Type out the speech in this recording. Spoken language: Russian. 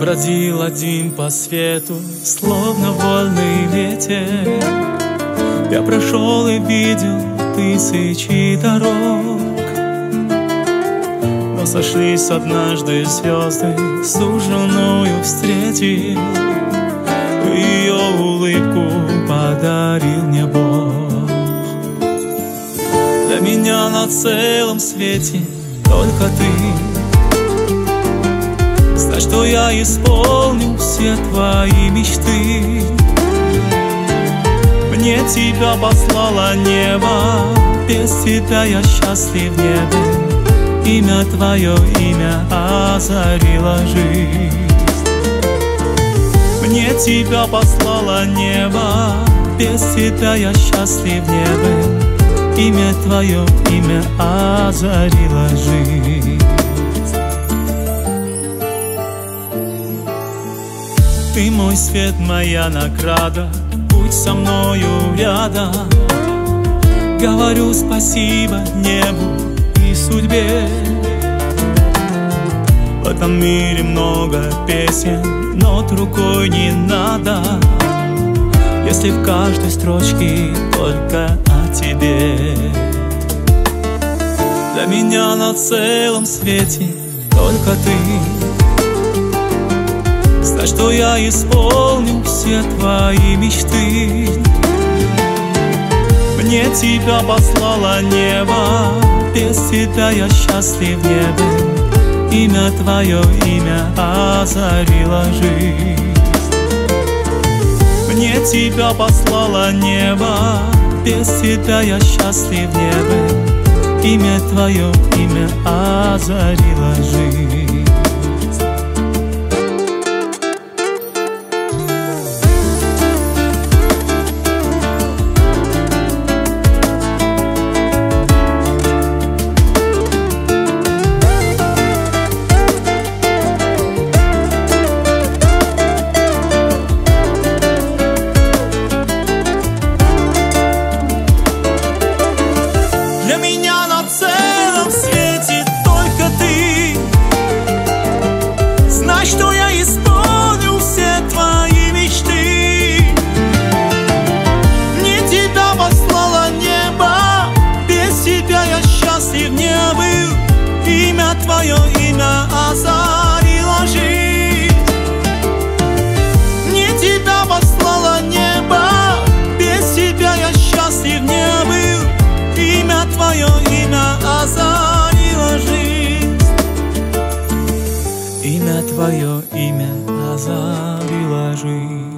бродил один по свету, словно вольный ветер. Я прошел и видел тысячи дорог, но сошлись однажды звезды, суженую встретил. Ее улыбку подарил мне Бог. Для меня на целом свете только ты. Знай, что я исполню все твои мечты. Мне тебя послало небо, без тебя я счастлив не был. Имя твое, имя озарило жизнь. Мне тебя послало небо, без тебя я счастлив не был. Имя твое, имя озарило жизнь. Ты мой свет, моя награда, будь со мною рядом. Говорю спасибо небу и судьбе. В этом мире много песен, но другой не надо, если в каждой строчке только о тебе. Для меня на целом свете только ты. Знай, что я исполню все твои мечты. Мне тебя послало небо, без тебя я счастлив не был. Имя твое, имя озарило жизнь. Мне тебя послало небо, без тебя я счастлив не был. Имя твое, имя озарило жизнь. Для меня на целом свете только ты. Знай, что я исполню все твои мечты. Мне тебя послало небо, без тебя я счастлив не был. Имя твое, имя озарило жизнь. Мне тебя послало небо, без тебя я счастлив не был. Имя твое, имя озарило жизнь. Имя твое, имя озарило жизнь.